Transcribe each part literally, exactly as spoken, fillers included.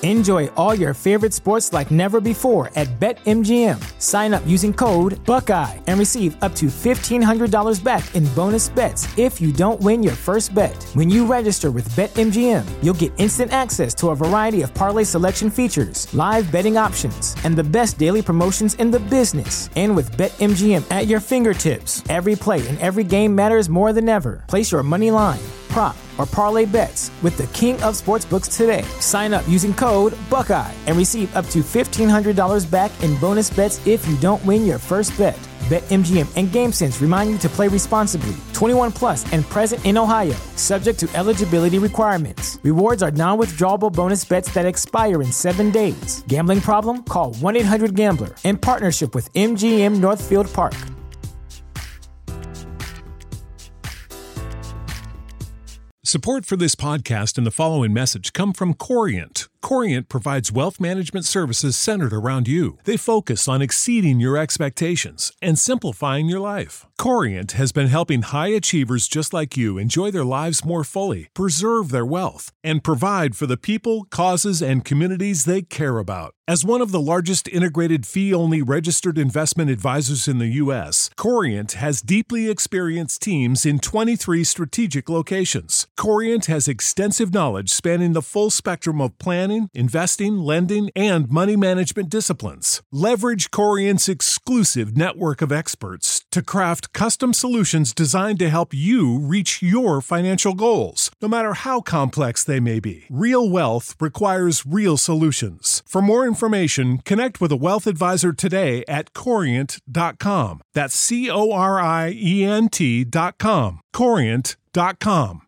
Enjoy all your favorite sports like never before at BetMGM. Sign up using code Buckeye and receive up to fifteen hundred dollars back in bonus bets if you don't win your first bet. When you register with BetMGM, you'll get instant access to a variety of parlay selection features, live betting options, and the best daily promotions in the business. And with BetMGM at your fingertips, every play and every game matters more than ever. Place your money line, prop, or parlay bets with the king of sportsbooks today. Sign up using code Buckeye and receive up to fifteen hundred dollars back in bonus bets if you don't win your first bet. BetMGM and GameSense remind you to play responsibly. twenty-one plus and present in Ohio, subject to eligibility requirements. Rewards are non-withdrawable bonus bets that expire in seven days. Gambling problem? Call one eight hundred gambler in partnership with M G M Northfield Park. Support for this podcast and the following message come from Corient. Corient provides wealth management services centered around you. They focus on exceeding your expectations and simplifying your life. Corient has been helping high achievers just like you enjoy their lives more fully, preserve their wealth, and provide for the people, causes, and communities they care about. As one of the largest integrated fee-only registered investment advisors in the U S, Corient has deeply experienced teams in twenty-three strategic locations. Corient has extensive knowledge spanning the full spectrum of planning, investing, lending, and money management disciplines. Leverage Corient's exclusive network of experts to craft custom solutions designed to help you reach your financial goals, no matter how complex they may be. Real wealth requires real solutions. For more information, connect with a wealth advisor today at corient dot com. That's C O R I E N T dot com. corient dot com.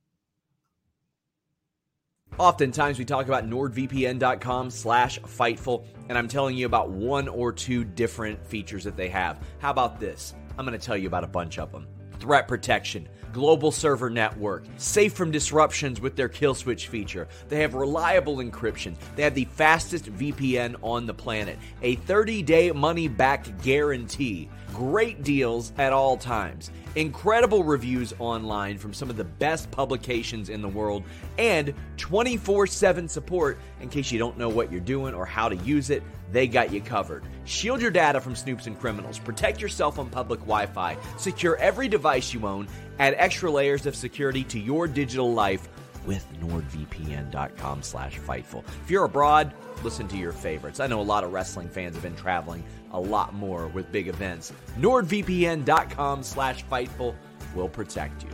Oftentimes we talk about nordvpn.com slash Fightful, and I'm telling you about one or two different features that they have. How about this? I'm going to tell you about a bunch of them. Threat protection, global server network, safe from disruptions with their kill switch feature. They have reliable encryption. They have the fastest V P N on the planet, a thirty-day money-back guarantee, great deals at all times, incredible reviews online from some of the best publications in the world, and twenty-four seven support in case you don't know what you're doing or how to use it. They got you covered. Shield your data from snoops and criminals. Protect yourself on public Wi-Fi. Secure every device you own. Add extra layers of security to your digital life with nordvpn.com slash Fightful. If you're abroad, listen to your favorites. I know a lot of wrestling fans have been traveling a lot more with big events. nordvpn.com slash Fightful will protect you.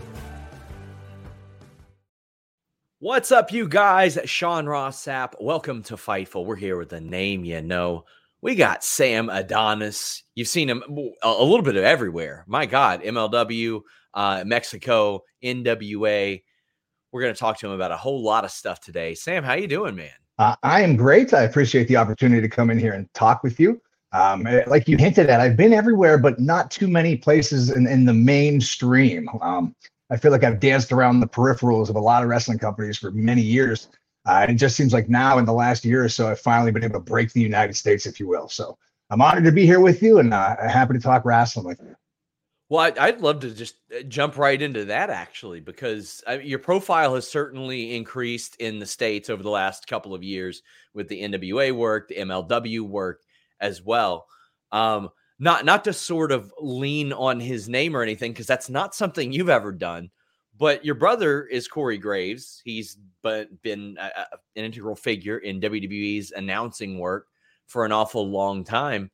What's up, you guys? Sean Ross Sapp. Welcome to Fightful. We're here with a name you know. We got Sam Adonis. You've seen him a, a little bit of everywhere. My God, M L W, uh, Mexico, N W A. We're going to talk to him about a whole lot of stuff today. Sam, how you doing, man? Uh, I am great. I appreciate the opportunity to come in here and talk with you. Um, like you hinted at, I've been everywhere, but not too many places in, in the mainstream. Um, I feel like I've danced around the peripherals of a lot of wrestling companies for many years. Uh, and it just seems like now in the last year or so, I've finally been able to break the United States, if you will. So I'm honored to be here with you and uh, happy to talk wrestling with you. Well, I'd love to just jump right into that, actually, because your profile has certainly increased in the States over the last couple of years with the N W A work, the M L W work as well. Um, not not to sort of lean on his name or anything, because that's not something you've ever done. But your brother is Corey Graves. He's but been a, a, an integral figure in W W E's announcing work for an awful long time.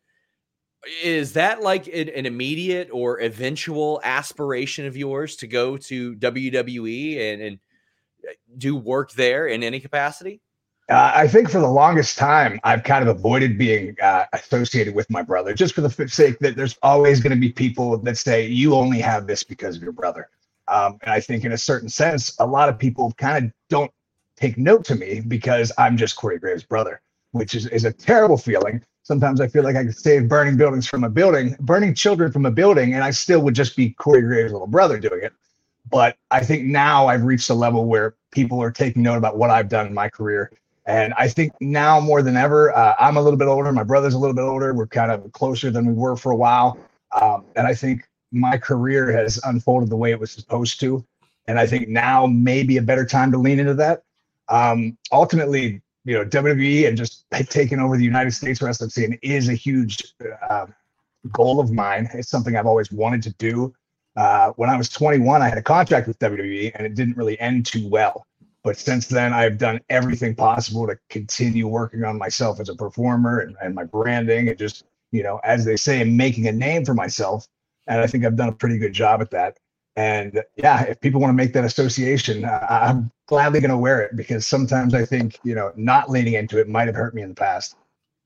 Is that like an, an immediate or eventual aspiration of yours to go to W W E and, and do work there in any capacity? Uh, I think for the longest time, I've kind of avoided being uh, associated with my brother, just for the sake that there's always going to be people that say you only have this because of your brother. Um, and I think in a certain sense, a lot of people kind of don't take note to me because I'm just Corey Graves' brother, which is, is a terrible feeling. Sometimes I feel like I could save burning buildings from a building, burning children from a building, and I still would just be Corey Graves' little brother doing it. But I think now I've reached a level where people are taking note about what I've done in my career. And I think now more than ever, uh, I'm a little bit older. My brother's a little bit older. We're kind of closer than we were for a while. Um, and I think my career has unfolded the way it was supposed to. And I think now may be a better time to lean into that. Um, ultimately, you know, W W E and just taking over the United States wrestling scene is a huge uh, goal of mine. It's something I've always wanted to do. Uh, when I was twenty-one, I had a contract with W W E and it didn't really end too well. But since then, I've done everything possible to continue working on myself as a performer and, and my branding and just, you know, as they say, making a name for myself. And I think I've done a pretty good job at that. And yeah, if people want to make that association, uh, I'm gladly going to wear it, because sometimes I think, you know, not leaning into it might have hurt me in the past.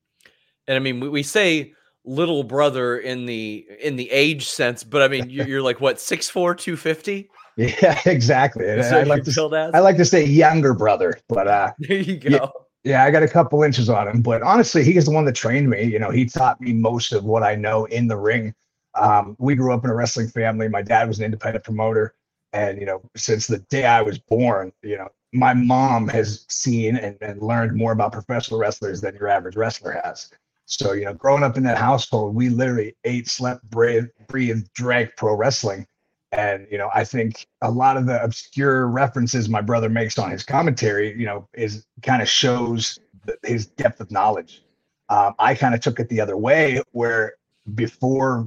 And I mean, we, we say little brother in the in the age sense, but I mean, you're, you're like what, six four, two fifty? Yeah, exactly. And I like to I like to say younger brother, but uh, there you go. Yeah, yeah, I got a couple inches on him, but honestly, he is the one that trained me. You know, he taught me most of what I know in the ring. Um, we grew up in a wrestling family. My dad was an independent promoter, and you know, since the day I was born, you know, my mom has seen and, and learned more about professional wrestlers than your average wrestler has. So, you know, growing up in that household, we literally ate, slept, breathed, breathed, drank pro wrestling. And, you know, I think a lot of the obscure references my brother makes on his commentary, you know, is kind of shows his depth of knowledge. Um, I kind of took it the other way, where before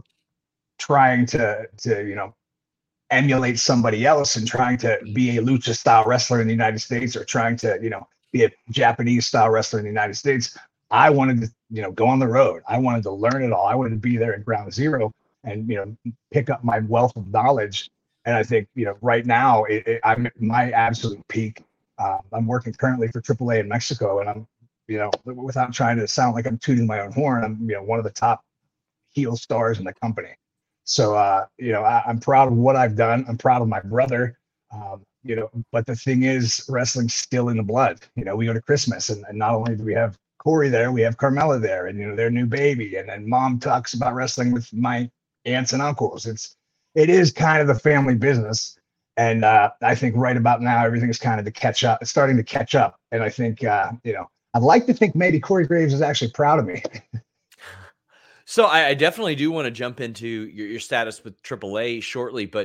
trying to, to, you know, emulate somebody else and trying to be a lucha style wrestler in the United States, or trying to, you know, be a Japanese style wrestler in the United States, I wanted to, you know, go on the road. I wanted to learn it all. I wanted to be there at ground zero and, you know, pick up my wealth of knowledge. And I think, you know, right now it, it, I'm at my absolute peak. Uh, I'm working currently for triple A in Mexico, and I'm, you know, without trying to sound like I'm tooting my own horn, I'm, you know, one of the top heel stars in the company. So, uh, you know, I, I'm proud of what I've done. I'm proud of my brother, um, you know, but the thing is, wrestling's still in the blood. You know, we go to Christmas, and, and not only do we have Corey there, we have Carmella there, and, you know, their new baby. And then mom talks about wrestling with my aunts and uncles. It's, it is kind of the family business. And uh, I think right about now, everything is kind of to catch up. It's starting to catch up. And I think, uh, you know, I'd like to think maybe Corey Graves is actually proud of me. So I, I definitely do want to jump into your, your status with triple A shortly, but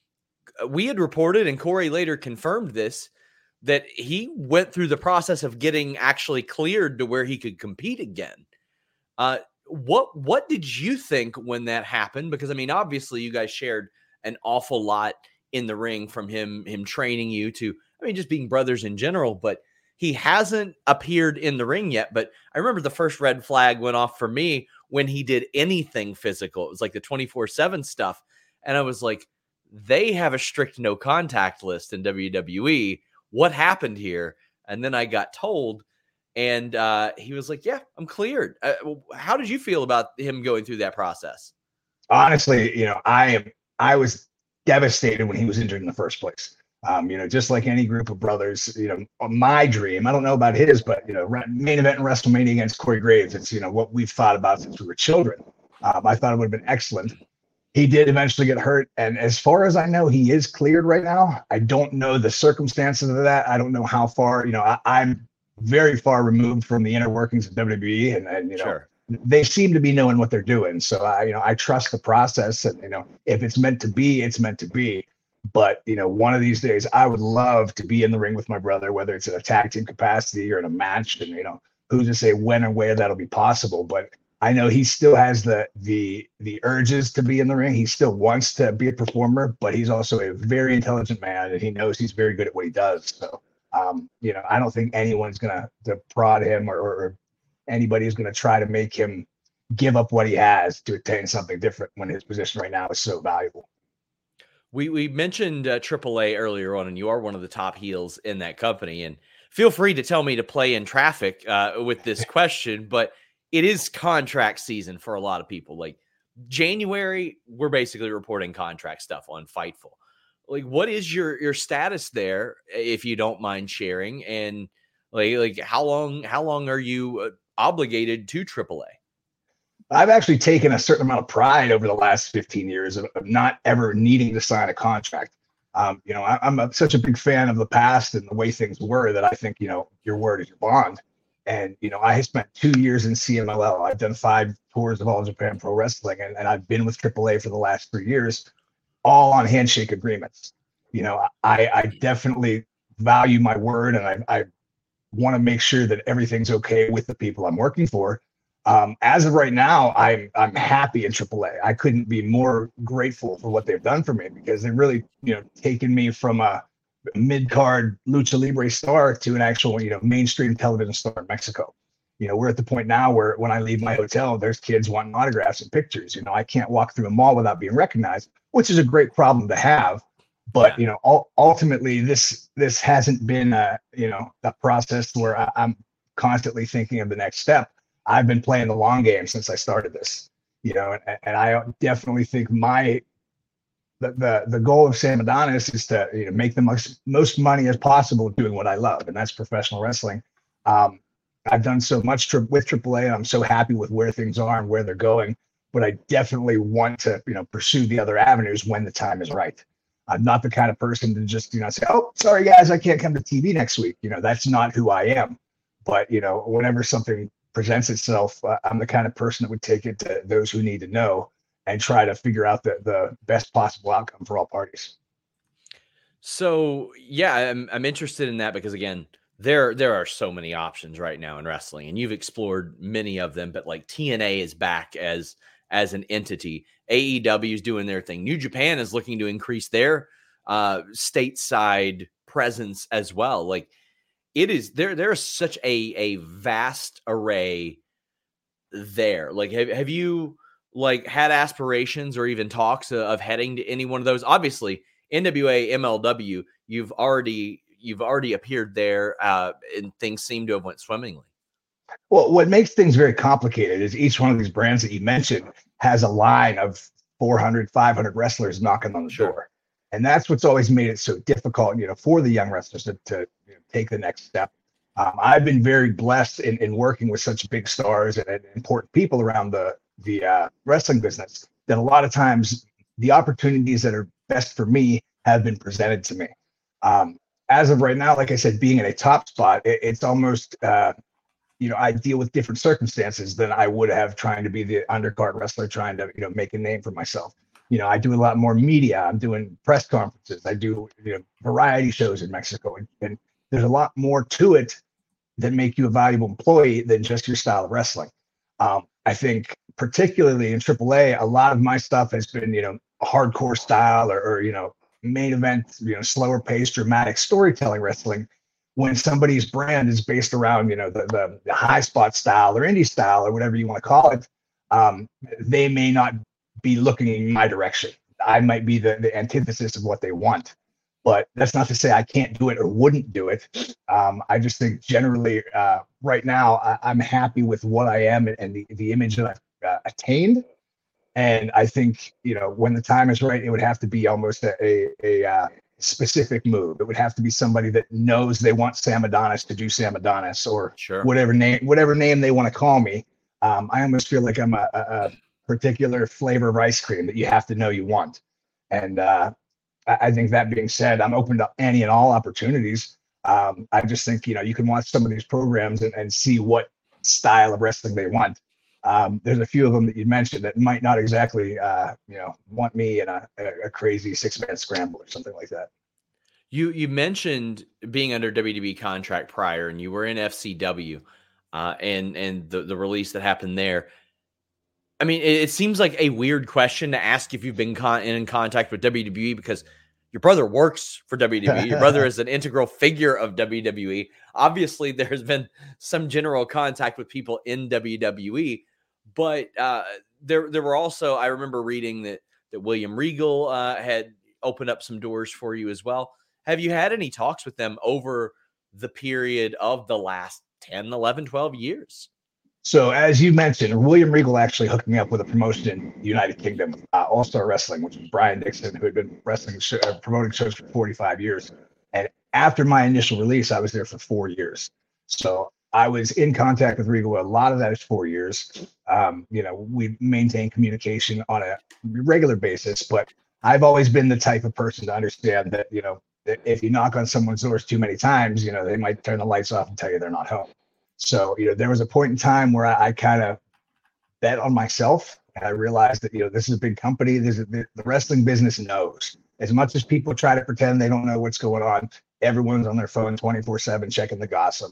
we had reported, and Corey later confirmed this, that he went through the process of getting actually cleared to where he could compete again. Uh, what what did you think when that happened? Because I mean, obviously, you guys shared an awful lot in the ring, from him him training you to, I mean, just being brothers in general. But he hasn't appeared in the ring yet. But I remember the first red flag went off for me when he did anything physical. It was like the twenty-four seven stuff, and I was like, they have a strict no contact list in W W E. What happened here? And then I got told, and uh, he was like, yeah, I'm cleared. Uh, how did you feel about him going through that process? Honestly, you know, I am, I was devastated when he was injured in the first place. Um, you know, just like any group of brothers, you know, my dream, I don't know about his, but, you know, main event in WrestleMania against Corey Graves, it's, you know, what we've thought about since we were children. Um, I thought it would have been excellent. He did eventually get hurt. And as far as I know, he is cleared right now. I don't know the circumstances of that. I don't know how far, you know, I, I'm very far removed from the inner workings of W W E, and, and you know, sure. They seem to be knowing what they're doing. So I, you know, I trust the process, and, you know, if it's meant to be, it's meant to be. But, you know, one of these days I would love to be in the ring with my brother, whether it's in a tag team capacity or in a match, and, you know, who's to say when and where that'll be possible. But I know he still has the the the urges to be in the ring. He still wants to be a performer, but he's also a very intelligent man, and he knows he's very good at what he does. So, um, you know, I don't think anyone's gonna to prod him, or, or anybody is gonna try to make him give up what he has to attain something different when his position right now is so valuable. We we mentioned uh, triple A earlier on, and you are one of the top heels in that company. And feel free to tell me to play in traffic uh, with this question, but it is contract season for a lot of people. Like January, we're basically reporting contract stuff on Fightful. Like, what is your your status there, if you don't mind sharing? And like like how long how long are you uh, obligated to triple A? I've actually taken a certain amount of pride over the last fifteen years of, of not ever needing to sign a contract. Um, you know, I, I'm a, such a big fan of the past and the way things were that I think, you know, your word is your bond. And, you know, I spent two years in C M L L. I've done five tours of All Japan Pro Wrestling, and, and I've been with triple A for the last three years, all on handshake agreements. You know, I, I definitely value my word, and I, I want to make sure that everything's okay with the people I'm working for. Um, as of right now, I'm I'm happy in triple A. I couldn't be more grateful for what they've done for me, because they've really, you know, taken me from a mid-card lucha libre star to an actual, you know, mainstream television star in Mexico. You know, we're at the point now where when I leave my hotel, there's kids wanting autographs and pictures. You know, I can't walk through a mall without being recognized, which is a great problem to have. But, yeah. you know, ul- ultimately, this this hasn't been a, you know, a process where I, I'm constantly thinking of the next step. I've been playing the long game since I started this, you know, and, and I definitely think my the, the the goal of Sam Adonis is to, you know, make the most most money as possible doing what I love, and that's professional wrestling. Um, I've done so much tri- with triple A, and I'm so happy with where things are and where they're going. But I definitely want to, you know, pursue the other avenues when the time is right. I'm not the kind of person to just, you know, say, "Oh, sorry guys, I can't come to T V next week." You know, that's not who I am. But, you know, whenever something presents itself, uh, I'm the kind of person that would take it to those who need to know and try to figure out the, the best possible outcome for all parties. So, yeah, I'm, I'm interested in that because, again, there, there are so many options right now in wrestling, and you've explored many of them, but like T N A is back as, as an entity. A E W is doing their thing. New Japan is looking to increase their uh, stateside presence as well. Like, it is there. There's such a a vast array there. Like, have have you like had aspirations or even talks of, of heading to any one of those? Obviously, N W A, M L W, you've already you've already appeared there, uh, and things seem to have went swimmingly. Well, what makes things very complicated is each one of these brands that you mentioned has a line of four hundred, five hundred wrestlers knocking on the sure. door. And that's what's always made it so difficult, you know, for the young wrestlers to, to you know, take the next step. Um, I've been very blessed in, in working with such big stars and, and important people around the the uh, wrestling business that a lot of times the opportunities that are best for me have been presented to me. Um, as of right now, like I said, being in a top spot, it, it's almost, uh, you know, I deal with different circumstances than I would have trying to be the undercard wrestler, trying to, you know, make a name for myself. You know, I do a lot more media. I'm doing press conferences. I do, you know, variety shows in Mexico. And, and there's a lot more to it that make you a valuable employee than just your style of wrestling. Um, I think particularly in triple A, a lot of my stuff has been, you know, hardcore style or, or, you know, main event, you know, slower paced, dramatic storytelling wrestling. When somebody's brand is based around, you know, the, the, the high spot style or indie style or whatever you want to call it, um, they may not be looking in my direction. I might be the, the antithesis of what they want, but that's not to say I can't do it or wouldn't do it. Um, I just think generally uh, right now I, I'm happy with what I am and, and the, the image that I've uh, attained. And I think, you know, when the time is right, it would have to be almost a, a, a uh, specific move. It would have to be somebody that knows they want Sam Adonis to do Sam Adonis or sure. whatever name, whatever name they want to call me. Um, I almost feel like I'm a, a, a particular flavor of ice cream that you have to know you want. And uh, I, I think that being said, I'm open to any and all opportunities. Um, I just think, you know, you can watch some of these programs and, and see what style of wrestling they want. Um, there's a few of them that you mentioned that might not exactly, uh, you know, want me in a, a crazy six-man scramble or something like that. You you mentioned being under W W E contract prior, and you were in F C W, uh, and and the the release that happened there. I mean, it, it seems like a weird question to ask if you've been con- in contact with W W E because your brother works for W W E. Your brother is an integral figure of W W E. Obviously, there's been some general contact with people in W W E. But uh, there, there were also, I remember reading that that William Regal uh, had opened up some doors for you as well. Have you had any talks with them over the period of the last ten, eleven, twelve years? So as you mentioned, William Regal actually hooked me up with a promotion in the United Kingdom, uh, All-Star Wrestling, which was Brian Dixon, who had been wrestling show, uh, promoting shows for forty-five years. And after my initial release, I was there for four years. So I was in contact with Regal. A lot of that is four years. Um, you know, we maintain communication on a regular basis, but I've always been the type of person to understand that, you know, that if you knock on someone's doors too many times, you know, they might turn the lights off and tell you they're not home. So, you know, there was a point in time where I, I kind of bet on myself. And I realized that, you know, this is a big company. This is, the, the wrestling business knows. As much as people try to pretend they don't know what's going on, everyone's on their phone twenty-four seven checking the gossip.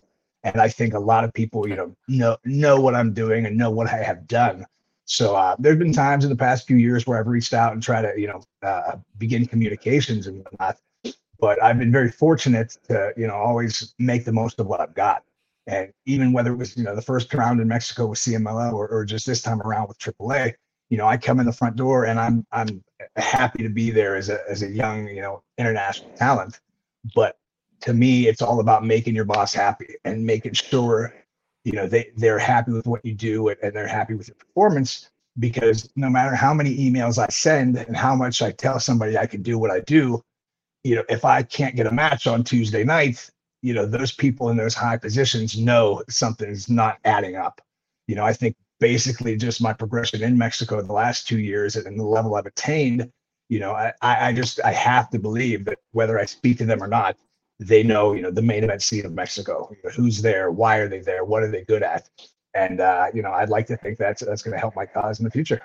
And I think a lot of people, you know, know, know what I'm doing and know what I have done. So uh, there've been times in the past few years where I've reached out and try to, you know, uh, begin communications and whatnot. But I've been very fortunate to, you know, always make the most of what I've got. And even whether it was, you know, the first round in Mexico with C M L L or, or just this time around with triple A, you know, I come in the front door and I'm I'm happy to be there as a as a young, you know, international talent. But to me, it's all about making your boss happy and making sure, you know, they, they're happy with what you do and, and they're happy with your performance, because no matter how many emails I send and how much I tell somebody I can do what I do, you know, if I can't get a match on Tuesday night, you know, those people in those high positions know something's not adding up. You know, I think basically just my progression in Mexico the last two years and the level I've attained, you know, I, I just, I have to believe that whether I speak to them or not, they know, you know, the main event scene of Mexico, you know, who's there, why are they there, what are they good at? And, uh, you know, I'd like to think that's, that's going to help my cause in the future.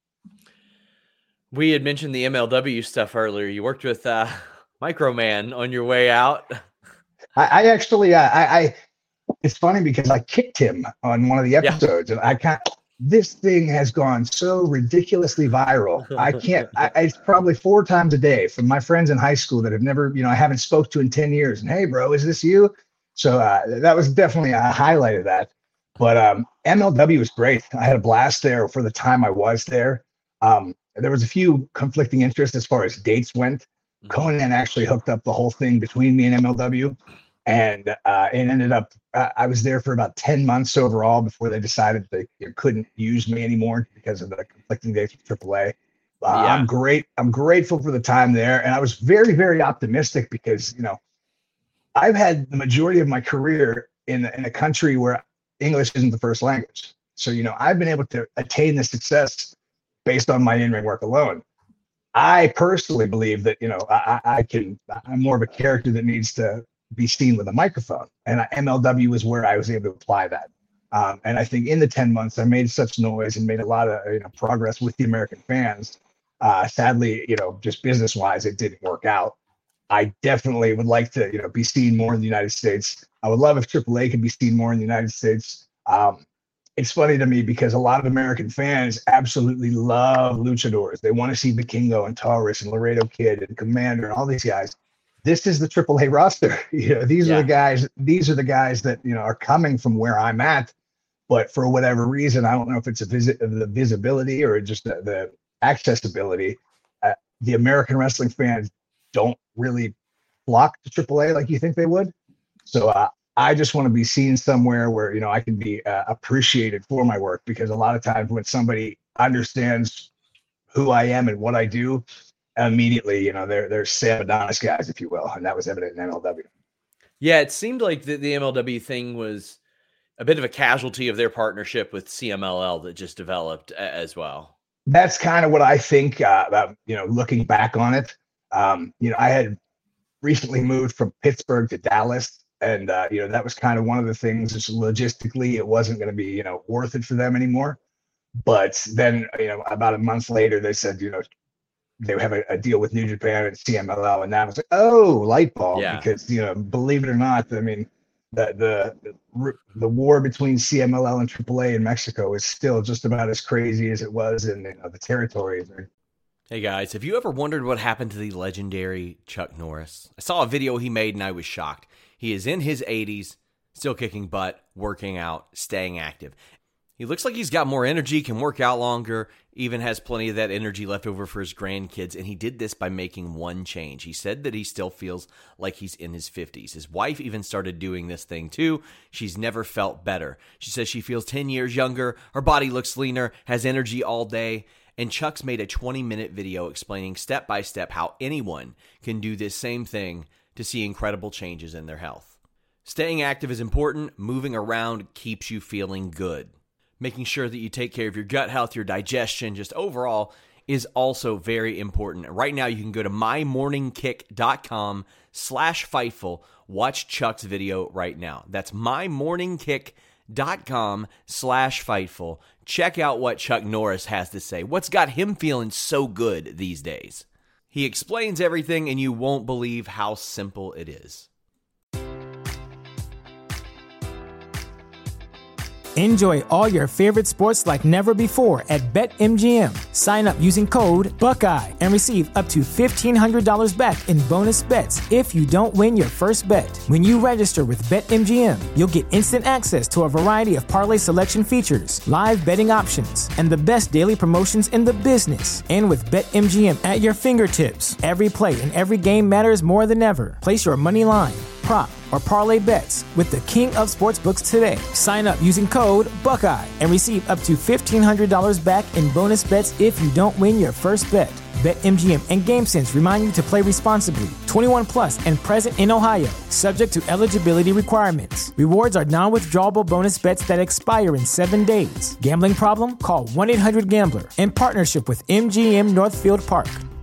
We had mentioned the M L W stuff earlier. You worked with uh, Microman on your way out. I, I actually, uh, I, I, it's funny because I kicked him on one of the episodes, yeah. and I can't, this thing has gone so ridiculously viral. I can't, I, it's probably four times a day from my friends in high school that have never, you know, I haven't spoke to in ten years. And hey, bro, is this you? So uh, that was definitely a highlight of that. But um, M L W was great. I had a blast there for the time I was there. Um, there was a few conflicting interests as far as dates went. Mm-hmm. Conan actually hooked up the whole thing between me and M L W. And uh, it ended up, uh, I was there for about ten months overall before they decided they couldn't use me anymore because of the conflicting dates with triple A. Uh, yeah. I'm great. I'm grateful for the time there. And I was very, very optimistic because, you know, I've had the majority of my career in, in a country where English isn't the first language. So, you know, I've been able to attain this success based on my in-ring work alone. I personally believe that, you know, I, I can, I'm more of a character that needs to be seen with a microphone, and M L W is where I was able to apply that. Um, and I think in the ten months I made such noise and made a lot of, you know, progress with the American fans. Uh, sadly, you know, just business wise, it didn't work out. I definitely would like to, you know, be seen more in the United States. I would love if triple A could be seen more in the United States. Um, it's funny to me because a lot of American fans absolutely love luchadors. They want to see Vikingo and Taurus and Laredo Kid and Commander and all these guys. This is the triple A roster. You know, these yeah. are the guys, these are the guys that, you know, are coming from where I'm at, but for whatever reason, I don't know if it's a visit the visibility or just the, the accessibility. Uh, the American wrestling fans don't really flock to triple A like you think they would. So uh, I just want to be seen somewhere where, you know, I can be uh, appreciated for my work, because a lot of times when somebody understands who I am and what I do, immediately, you know, they're they're Sam Adonis guys, if you will, and that was evident in M L W. Yeah, it seemed like the, the M L W thing was a bit of a casualty of their partnership with C M L L that just developed as well. That's kind of what I think uh, about, you know, looking back on it. Um, you know, I had recently moved from Pittsburgh to Dallas, and uh, you know, that was kind of one of the things. Just logistically, it wasn't going to be, you know, worth it for them anymore. But then, you know, about a month later, they said, you know, they have a, a deal with New Japan and C M L L, and that was like, oh, light bulb. Yeah. Because, you know, believe it or not, I mean, the the the, the war between C M L L and triple A in Mexico is still just about as crazy as it was in, you know, the territories. Hey guys, have you ever wondered what happened to the legendary Chuck Norris? I saw a video he made and I was shocked. He is in his eighties, still kicking butt, working out, staying active. He looks like he's got more energy, can work out longer, even has plenty of that energy left over for his grandkids, and he did this by making one change. He said that he still feels like he's in his fifties. His wife even started doing this thing too. She's never felt better. She says she feels ten years younger, her body looks leaner, has energy all day, and Chuck's made a twenty-minute video explaining step by step how anyone can do this same thing to see incredible changes in their health. Staying active is important. Moving around keeps you feeling good. Making sure that you take care of your gut health, your digestion, just overall is also very important. Right now, you can go to mymorningkick.com slash Fightful. Watch Chuck's video right now. That's mymorningkick.com slash Fightful. Check out what Chuck Norris has to say. What's got him feeling so good these days? He explains everything, and you won't believe how simple it is. Enjoy all your favorite sports like never before at BetMGM. Sign up using code Buckeye and receive up to fifteen hundred dollars back in bonus bets if you don't win your first bet. When you register with BetMGM, you'll get instant access to a variety of parlay selection features, live betting options, and the best daily promotions in the business. And with BetMGM at your fingertips, every play and every game matters more than ever. Place your money line, prop, or parlay bets with the king of sportsbooks today. Sign up using code Buckeye and receive up to fifteen hundred dollars back in bonus bets if you don't win your first bet. BetMGM and GameSense remind you to play responsibly. twenty-one plus and present in Ohio, subject to eligibility requirements. Rewards are non-withdrawable bonus bets that expire in seven days. Gambling problem? Call one eight hundred gambler in partnership with M G M Northfield Park.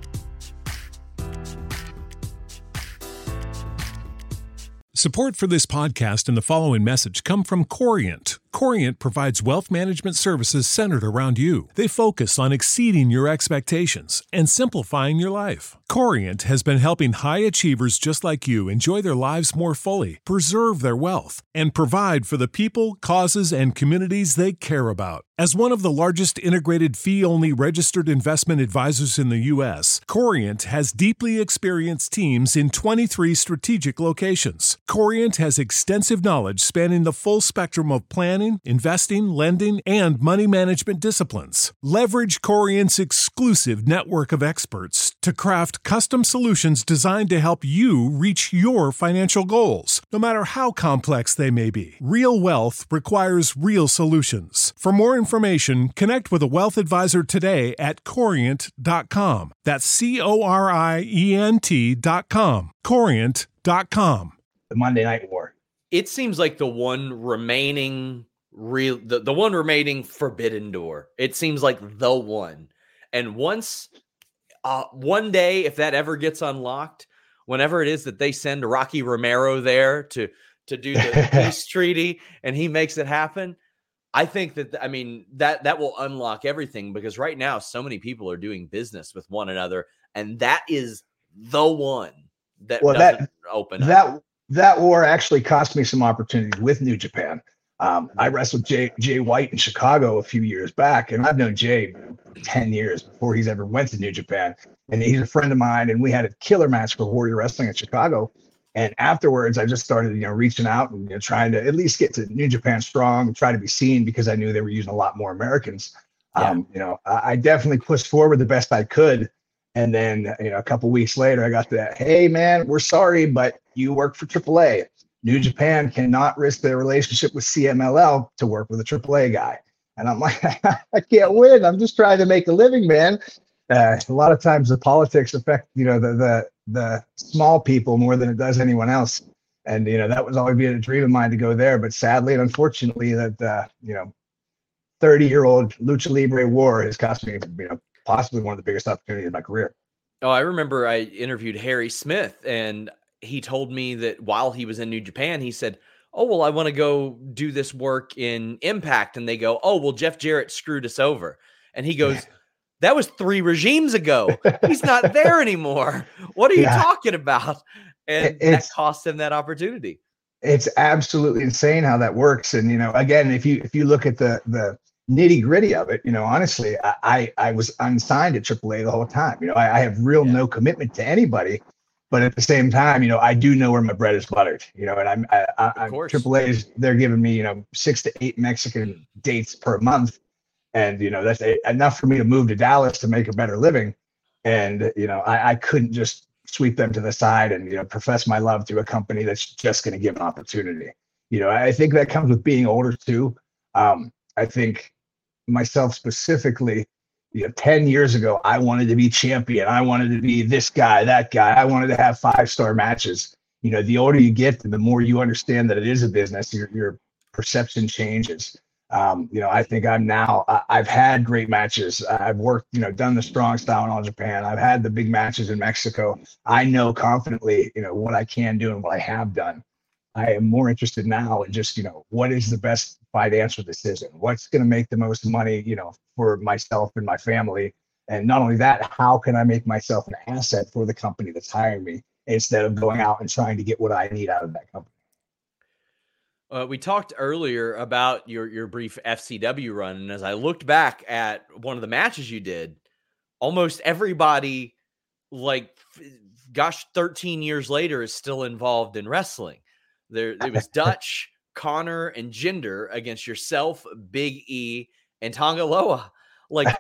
Support for this podcast and the following message come from Corient. Corient provides wealth management services centered around you. They focus on exceeding your expectations and simplifying your life. Corient has been helping high achievers just like you enjoy their lives more fully, preserve their wealth, and provide for the people, causes, and communities they care about. As one of the largest integrated fee-only registered investment advisors in the U S, Corient has deeply experienced teams in twenty-three strategic locations. Corient has extensive knowledge spanning the full spectrum of planning, investing, lending, and money management disciplines. Leverage Corient's exclusive network of experts to craft custom solutions designed to help you reach your financial goals, no matter how complex they may be. Real wealth requires real solutions. For more information, connect with a wealth advisor today at corient dot com. That's C O R I E N T dot com. corient dot com. The Monday Night War. It seems like the one remaining real, the, the one remaining forbidden door. It seems like the one. And once, uh, one day, if that ever gets unlocked, whenever it is that they send Rocky Romero there to, to do the peace treaty and he makes it happen, I think that, I mean, that, that will unlock everything, because right now so many people are doing business with one another, and that is the one that well, doesn't that, open that, up. That war actually cost me some opportunities with New Japan. Um, I wrestled Jay, Jay White in Chicago a few years back, and I've known Jay ten years before he's ever went to New Japan. And he's a friend of mine, and we had a killer match for Warrior Wrestling in Chicago. And afterwards, I just started, you know, reaching out and, you know, trying to at least get to New Japan Strong, try to be seen, because I knew they were using a lot more Americans. Yeah. Um, you know, I, I definitely pushed forward the best I could. And then, you know, a couple weeks later, I got that, hey, man, we're sorry, but you work for triple A. New Japan cannot risk their relationship with C M L L to work with a triple A guy. And I'm like, I can't win. I'm just trying to make a living, man. Uh, a lot of times the politics affect, you know, the the the small people more than it does anyone else. And, you know, that was always been a dream of mine to go there. But sadly and unfortunately, that, uh, you know, thirty-year-old Lucha Libre war has cost me, you know, possibly one of the biggest opportunities in my career. Oh, I remember I interviewed Harry Smith, and he told me that while he was in New Japan, he said, oh, well, I want to go do this work in Impact. And they go, oh, well, Jeff Jarrett screwed us over. And he goes, that was three regimes ago. He's not there anymore. What are you yeah. talking about? And it's, that cost him that opportunity. It's absolutely insane how that works. And, you know, again, if you if you look at the the nitty gritty of it, you know, honestly, I I, I was unsigned at triple A the whole time. You know, I, I have real yeah. no commitment to anybody. But at the same time, you know, I do know where my bread is buttered, you know, and I'm I, I, I'm triple A's. They're giving me, you know, six to eight Mexican dates per month. And, you know, that's a, enough for me to move to Dallas to make a better living. And, you know, I, I couldn't just sweep them to the side and, you know, profess my love to a company that's just going to give an opportunity. You know, I think that comes with being older too. Um, I think myself specifically, you know, ten years ago, I wanted to be champion. I wanted to be this guy, that guy. I wanted to have five-star matches. You know, the older you get, the more you understand that it is a business, your, your perception changes. Um, you know, I think I'm now, I, I've had great matches. I've worked, you know, done the strong style in all Japan. I've had the big matches in Mexico. I know confidently, you know, what I can do and what I have done. I am more interested now in just, you know, what is the best financial decision? What's going to make the most money, you know, for myself and my family? And not only that, how can I make myself an asset for the company that's hiring me instead of going out and trying to get what I need out of that company? Uh, we talked earlier about your your brief F C W run, and as I looked back at one of the matches you did, almost everybody, like, f- gosh, thirteen years later, is still involved in wrestling. There, it was Dutch, Connor, and Jinder against yourself, Big E, and Tonga Loa. Like,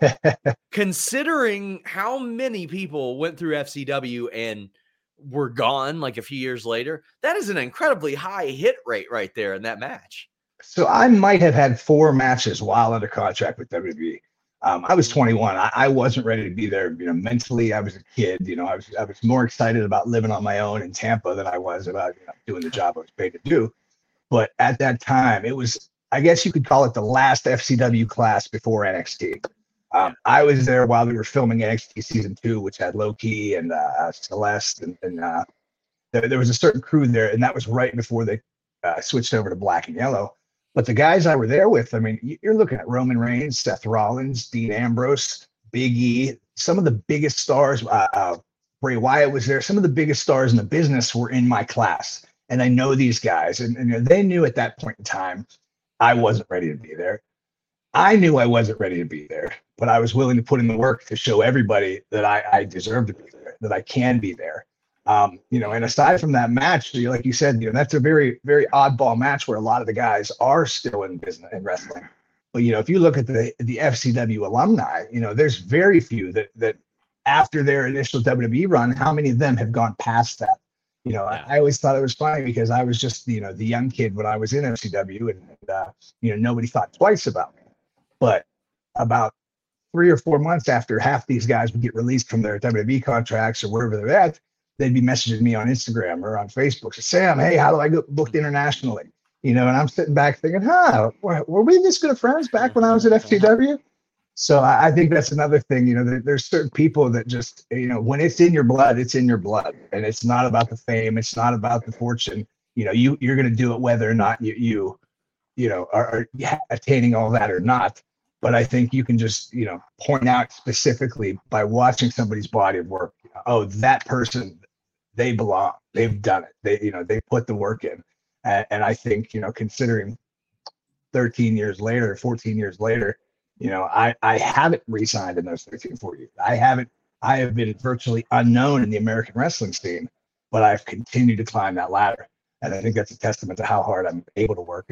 considering how many people went through F C W and were gone like a few years later, that is an incredibly high hit rate right there in that match. So I might have had four matches while under contract with W W E. Um, I was twenty-one. I, I wasn't ready to be there. You know, mentally, I was a kid. You know, I was I was more excited about living on my own in Tampa than I was about, you know, doing the job I was paid to do. But at that time, it was, I guess you could call it the last F C W class before N X T. Um, I was there while we were filming N X T season two, which had Loki and uh, Celeste, and, and uh, there, there was a certain crew there, and that was right before they uh, switched over to black and yellow. But the guys I were there with, I mean, you're looking at Roman Reigns, Seth Rollins, Dean Ambrose, Big E, some of the biggest stars. Uh, uh, Bray Wyatt was there. Some of the biggest stars in the business were in my class, and I know these guys, and, and they knew at that point in time I wasn't ready to be there. I knew I wasn't ready to be there, but I was willing to put in the work to show everybody that I, I deserve to be there, that I can be there. Um, you know, and aside from that match, like you said, you know, that's a very, very oddball match where a lot of the guys are still in business and wrestling. But, you know, if you look at the the F C W alumni, you know, there's very few that that after their initial W W E run, how many of them have gone past that? You know, yeah. I, I always thought it was funny because I was just, you know, the young kid when I was in F C W, and, and uh, you know, nobody thought twice about me. But about three or four months after half these guys would get released from their W W E contracts or wherever they're at, they'd be messaging me on Instagram or on Facebook. So, Sam, hey, how do I get booked internationally? You know, and I'm sitting back thinking, huh, were, were we this good of friends back when I was at F C W? So I, I think that's another thing. You know, there, there's certain people that just, you know, when it's in your blood, it's in your blood. And it's not about the fame. It's not about the fortune. You know, you, you're going to do it whether or not you, you, you know, are, are attaining all that or not. But I think you can just, you know, point out specifically by watching somebody's body of work, oh, that person, they belong. They've done it. They, you know, they put the work in. And, and I think, you know, considering thirteen years later, fourteen years later, you know, I, I haven't re-signed in those thirteen, fourteen years. I haven't, I have been virtually unknown in the American wrestling scene, but I've continued to climb that ladder. And I think that's a testament to how hard I'm able to work.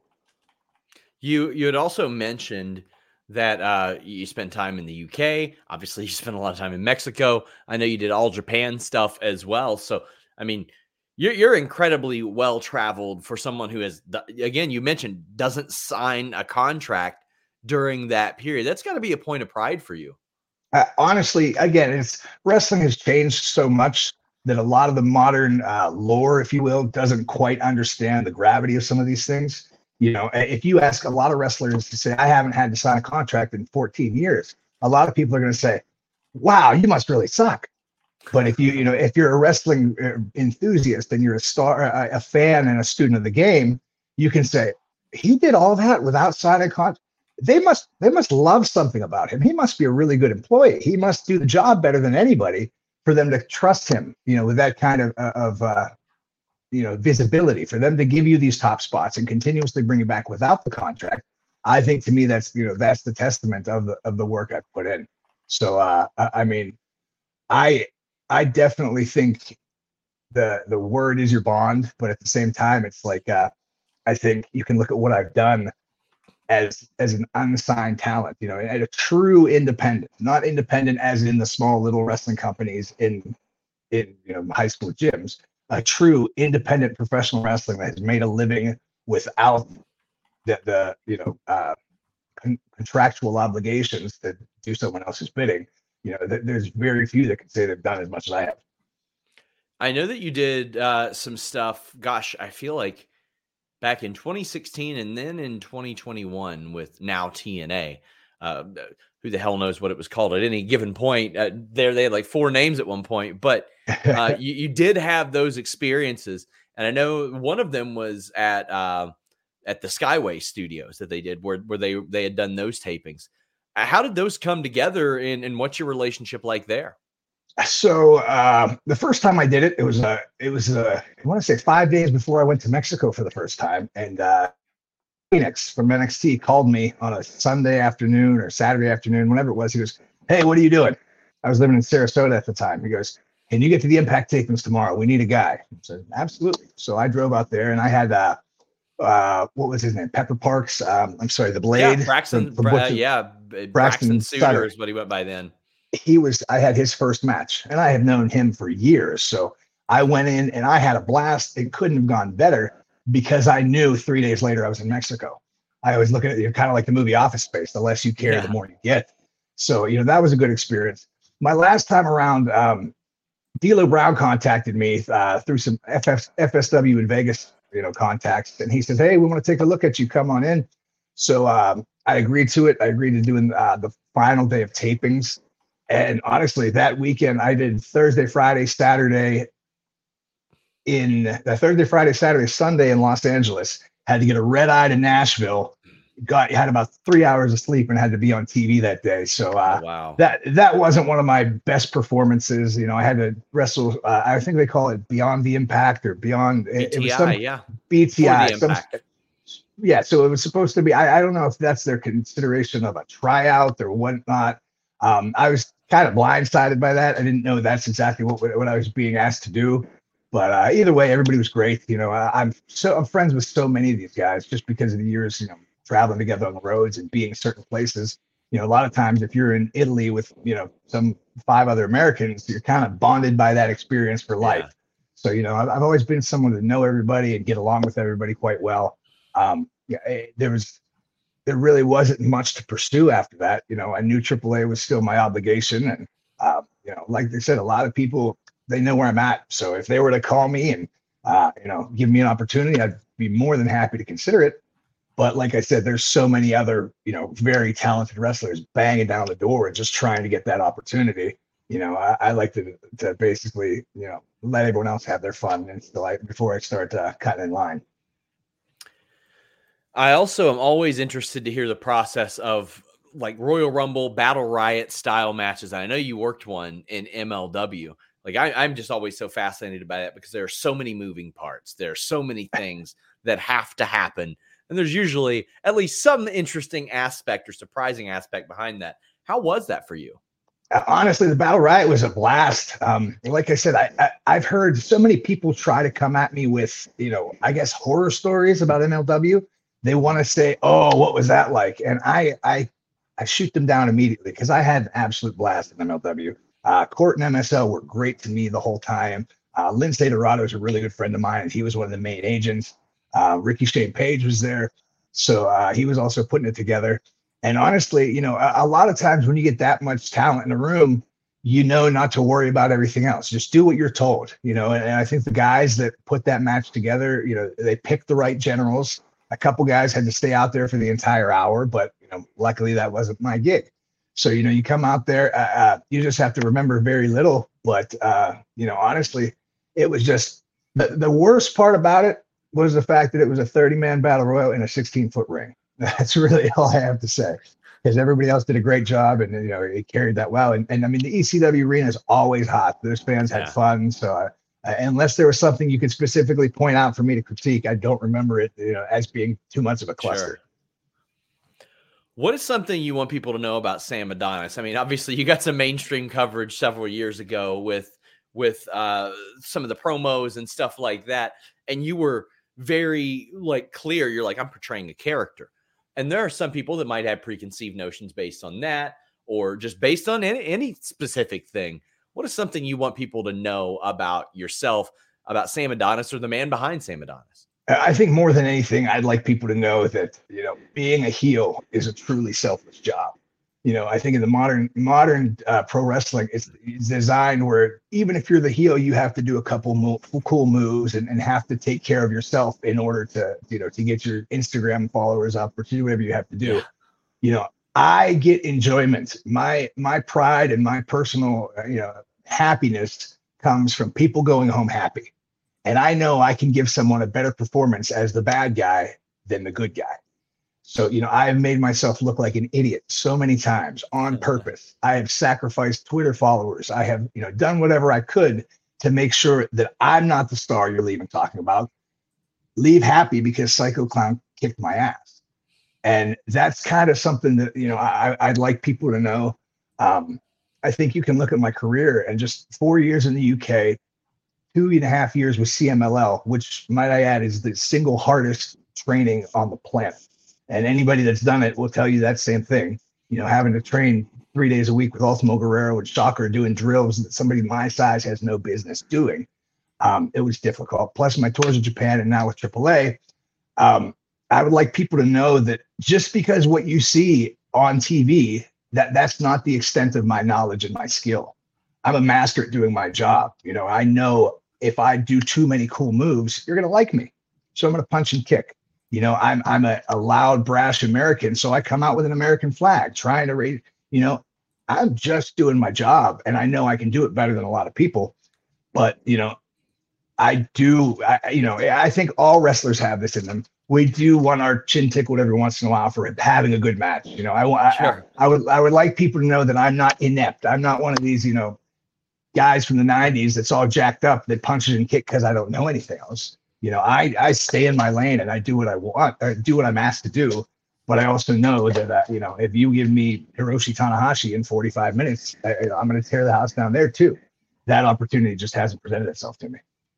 You, you had also mentioned that uh, you spent time in the U K. Obviously, you spent a lot of time in Mexico. I know you did all Japan stuff as well. So, I mean, you're, you're incredibly well-traveled for someone who has, again, you mentioned, doesn't sign a contract during that period. That's got to be a point of pride for you. Uh, honestly, again, it's wrestling has changed so much that a lot of the modern uh, lore, if you will, doesn't quite understand the gravity of some of these things. You know, if you ask a lot of wrestlers to say, I haven't had to sign a contract in fourteen years, a lot of people are going to say, wow, you must really suck. But if you, you know, if you're a wrestling enthusiast and you're a star, a, a fan and a student of the game, you can say, he did all that without signing a contract. They must, they must love something about him. He must be a really good employee. He must do the job better than anybody for them to trust him, you know, with that kind of, of, uh, you know, visibility, for them to give you these top spots and continuously bring you back without the contract. I think to me, that's, you know, that's the testament of the, of the work I've put in. So, uh, I mean, I, I definitely think the, the word is your bond, but at the same time, it's like, uh, I think you can look at what I've done as, as an unsigned talent, you know, and a true independent, not independent as in the small little wrestling companies in, in, you know, high school gyms. A true independent professional wrestling that has made a living without the, the you know, uh, con- contractual obligations to do someone else's bidding. You know, th- there's very few that can say they've done as much as I have. I know that you did uh, some stuff, gosh, I feel like back in twenty sixteen and then in twenty twenty-one with now T N A. Uh, who the hell knows what it was called at any given point. Uh, there, they had like four names at one point, but uh, you, you did have those experiences. And I know one of them was at uh, at the Skyway Studios that they did, where where they they had done those tapings. How did those come together, and, and what's your relationship like there? So uh, the first time I did it, it was uh, it was uh, I want to say five days before I went to Mexico for the first time, and uh, Phoenix from N X T called me on a Sunday afternoon or Saturday afternoon, whenever it was. He goes, "Hey, what are you doing?" I was living in Sarasota at the time. He goes, "Can you get to the Impact tapings tomorrow? We need a guy." I said, "Absolutely." So I drove out there, and I had uh, uh, what was his name? Pepper Parks. Um, I'm sorry, the Blade. Yeah, Braxton. from, from Bra- Butcher- yeah, Braxton Braxton Suter Sutter. is what he went by then. He was, I had his first match, and I have known him for years. So I went in and I had a blast. It couldn't have gone better because I knew three days later I was in Mexico. I always look at it, you're kind of like the movie Office Space. The less you care, Yeah. the more you get. So, you know, that was a good experience. My last time around, um, D'Lo Brown contacted me uh, through some F F, F S W in Vegas, you know, contacts. And he says, "Hey, we want to take a look at you. Come on in." So um, I agreed to it. I agreed to doing uh, the final day of tapings. And honestly, that weekend I did Thursday, Friday, Saturday in the Thursday, Friday, Saturday, Sunday in Los Angeles. Had to get a red eye to Nashville. Got had about three hours of sleep and had to be on T V that day. So uh, Oh, wow. that that wasn't one of my best performances. You know, I had to wrestle. Uh, I think they call it Beyond the Impact or Beyond. It, it was B T I, some yeah. B T I. For the Some, Impact. yeah, so it was supposed to be. I, I don't know if that's their consideration of a tryout or whatnot. Um, I was kind of blindsided by that. I didn't know that's exactly what what I was being asked to do. But uh, either way, everybody was great. You know, I, I'm so I'm friends with so many of these guys just because of the years, you know, traveling together on the roads and being certain places. You know, a lot of times if you're in Italy with, you know, some five other Americans, you're kind of bonded by that experience for life. Yeah. So, you know, I've, I've always been someone to know everybody and get along with everybody quite well. Um, yeah, it, there was, there really wasn't much to pursue after that. You know, I knew triple A was still my obligation. And, uh, you know, like they said, a lot of people, they know where I'm at. So if they were to call me and, uh, you know, give me an opportunity, I'd be more than happy to consider it. But like I said, there's so many other, you know, very talented wrestlers banging down the door and just trying to get that opportunity. You know, I, I like to to basically, you know, let everyone else have their fun until I, before I start uh, cutting in line. I also am always interested to hear the process of like Royal Rumble, Battle Riot style matches. I know you worked one in M L W. Like I, I'm just always so fascinated by that because there are so many moving parts. There are so many things that have to happen. And there's usually at least some interesting aspect or surprising aspect behind that. How was that for you? Uh, honestly, the Battle Riot was a blast. Um, like I said, I, I, I've heard so many people try to come at me with, you know, I guess horror stories about M L W. They want to say, "Oh, what was that like?" And I, I, I shoot them down immediately because I had an absolute blast in M L W. Uh, Court and M S L were great to me the whole time. Uh, Lindsay Dorado is a really good friend of mine, and he was one of the main agents. Uh, Ricky Shane Page was there. So uh, he was also putting it together. And honestly, you know, a, a lot of times when you get that much talent in a room, you know not to worry about everything else. Just do what you're told, you know. And, and I think the guys that put that match together, you know, they picked the right generals. A couple guys had to stay out there for the entire hour, but, you know, luckily that wasn't my gig. So, you know, you come out there, uh, uh, you just have to remember very little. But, uh, you know, honestly, it was just the, the worst part about it was the fact that it was a thirty man battle royal in a sixteen foot ring. That's really all I have to say, because everybody else did a great job and, you know, it carried that well. And, and I mean, the E C W arena is always hot. Those fans had Yeah. fun. So uh, uh, unless there was something you could specifically point out for me to critique, I don't remember it, you know, as being too much of a cluster. Sure. What is something you want people to know about Sam Adonis? I mean, obviously you got some mainstream coverage several years ago with, with uh, some of the promos and stuff like that. And you were very like clear. You're like, I'm portraying a character. And there are some people that might have preconceived notions based on that, or just based on any, any specific thing. What is something you want people to know about yourself, about Sam Adonis, or the man behind Sam Adonis? I think more than anything, I'd like people to know that, you know, being a heel is a truly selfless job. You know, I think in the modern modern uh, pro wrestling, it's, it's designed where even if you're the heel, you have to do a couple mo- cool moves and, and have to take care of yourself in order to, you know, to get your Instagram followers up or to do whatever you have to do. Yeah. You know, I get enjoyment. My my pride and my personal, uh, you know, happiness comes from people going home happy. And I know I can give someone a better performance as the bad guy than the good guy. So, you know, I have made myself look like an idiot so many times on purpose. I have sacrificed Twitter followers. I have, you know, done whatever I could to make sure that I'm not the star you're leaving talking about. Leave happy because Psycho Clown kicked my ass. And that's kind of something that, you know, I, I'd like people to know. Um, I think you can look at my career and just four years in the U K, two and a half years with C M L L, which might I add is the single hardest training on the planet. And anybody that's done it will tell you that same thing. You know, having to train three days a week with Ultimo Guerrero and Shocker doing drills that somebody my size has no business doing. Um, it was difficult. Plus my tours in Japan and now with triple A. Um, I would like people to know that just because what you see on T V, that that's not the extent of my knowledge and my skill. I'm a master at doing my job. You know, I know if I do too many cool moves, you're going to like me. So I'm going to punch and kick. You know, I'm I'm a, a loud, brash American, so I come out with an American flag, trying to raise, you know, I'm just doing my job, and I know I can do it better than a lot of people. But, you know, I do, I, you know, I think all wrestlers have this in them. We do want our chin tickled every once in a while for having a good match. You know, I want, sure. I, I would, I would like people to know that I'm not inept. I'm not one of these, you know, guys from the nineties that's all jacked up that punches and kicks because I don't know anything else. You know, I, I stay in my lane and I do what I want, or do what I'm asked to do. But I also know that, uh, you know, if you give me Hiroshi Tanahashi in forty-five minutes, I, I'm going to tear the house down there too. That opportunity just hasn't presented itself to me.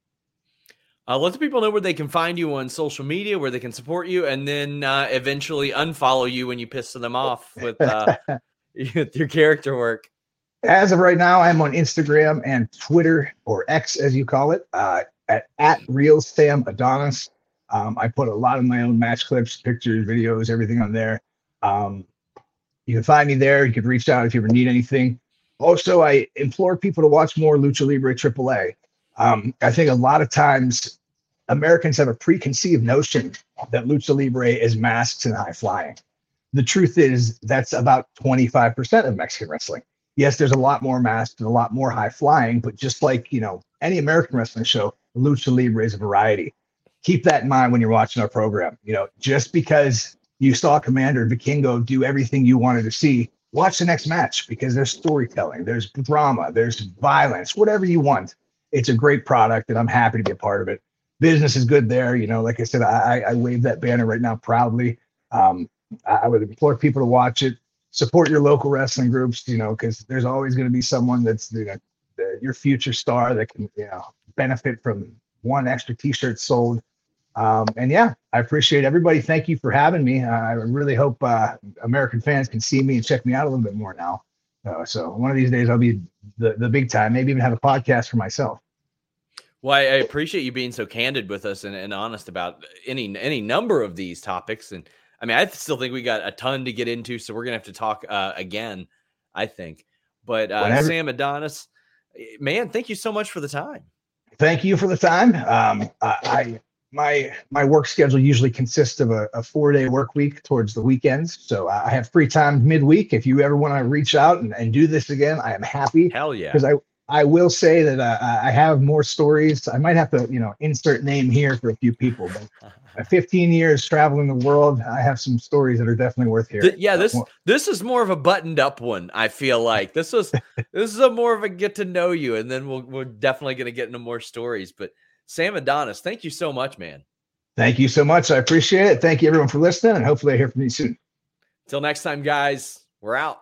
Uh, let the people know where they can find you on social media, where they can support you, and then uh, eventually unfollow you when you piss them off with, uh, with your character work. As of right now, I'm on Instagram and Twitter, or X as you call it, uh, at, at Real Sam Adonis. Um, I put a lot of my own match clips, pictures, videos, everything on there. Um, you can find me there. You can reach out if you ever need anything. Also, I implore people to watch more Lucha Libre triple A. Um, I think a lot of times Americans have a preconceived notion that Lucha Libre is masks and high flying. The truth is that's about twenty-five percent of Mexican wrestling. Yes, there's a lot more masks and a lot more high flying, but just like, you know, any American wrestling show, Lucha Libre is a variety. Keep that in mind when you're watching our program. You know, just because you saw Commander Vikingo do everything you wanted to see, watch the next match because there's storytelling, there's drama, there's violence, whatever you want. It's a great product and I'm happy to be a part of it. Business is good there. You know, like I said, I, I wave that banner right now proudly. Um, I would implore people to watch it. Support your local wrestling groups, you know, because there's always going to be someone that's, you know, the, your future star that can, you know, benefit from one extra t-shirt sold. Um, and yeah, I appreciate everybody. Thank you for having me. Uh, I really hope uh, American fans can see me and check me out a little bit more now. Uh, so one of these days I'll be the, the big time, maybe even have a podcast for myself. Well, I appreciate you being so candid with us and, and honest about any any number of these topics. And I mean, I still think we got a ton to get into, so we're going to have to talk uh, again, I think. But uh, Sam Adonis, man, thank you so much for the time. Thank you for the time. Um, I my my work schedule usually consists of a, a four-day work week towards the weekends, so I have free time midweek. If you ever want to reach out and, and do this again, I am happy. Hell yeah. Because I, I will say that uh, I have more stories. I might have to, you know, insert name here for a few people, but fifteen years traveling the world, I have some stories that are definitely worth hearing. Th- yeah, this this is more of a buttoned up one. I feel like this is this is a more of a get to know you, and then we'll, we're definitely going to get into more stories. But Sam Adonis, thank you so much, man. Thank you so much. I appreciate it. Thank you everyone for listening, and hopefully I hear from you soon. Till next time, guys. We're out.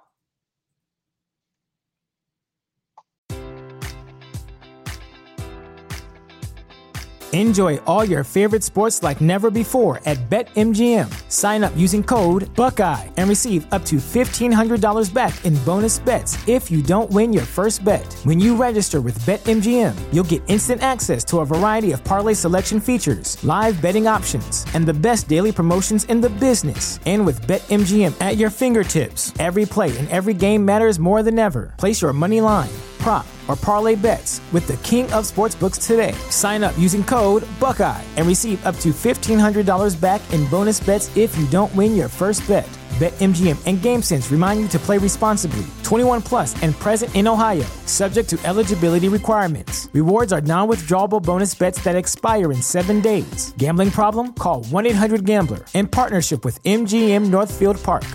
Enjoy all your favorite sports like never before at BetMGM. Sign up using code Buckeye and receive up to fifteen hundred dollars back in bonus bets if you don't win your first bet. When you register with BetMGM, you'll get instant access to a variety of parlay selection features, live betting options, and the best daily promotions in the business. And with BetMGM at your fingertips, every play and every game matters more than ever. Place your money line, prop, or parlay bets with the king of sportsbooks today. Sign up using code Buckeye and receive up to fifteen hundred dollars back in bonus bets if you don't win your first bet. BetMGM and GameSense remind you to play responsibly. twenty-one plus and present in Ohio, subject to eligibility requirements. Rewards are non-withdrawable bonus bets that expire in seven days. Gambling problem? Call one eight hundred gambler. In partnership with M G M Northfield Park.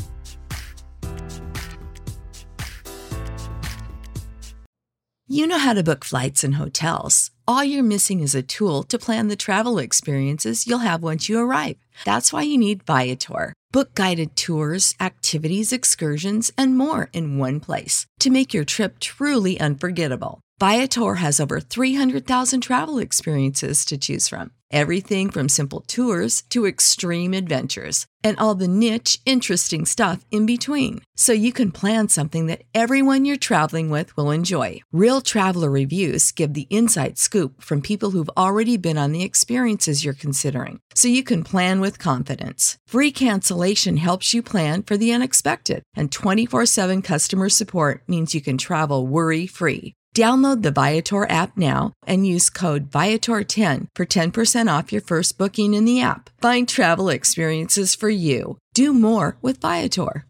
You know how to book flights and hotels. All you're missing is a tool to plan the travel experiences you'll have once you arrive. That's why you need Viator. Book guided tours, activities, excursions, and more in one place to make your trip truly unforgettable. Viator has over three hundred thousand travel experiences to choose from. Everything from simple tours to extreme adventures and all the niche, interesting stuff in between. So you can plan something that everyone you're traveling with will enjoy. Real traveler reviews give the inside scoop from people who've already been on the experiences you're considering. So you can plan with confidence. Free cancellation helps you plan for the unexpected. And twenty-four seven customer support means you can travel worry-free. Download the Viator app now and use code Viator ten for ten percent off your first booking in the app. Find travel experiences for you. Do more with Viator.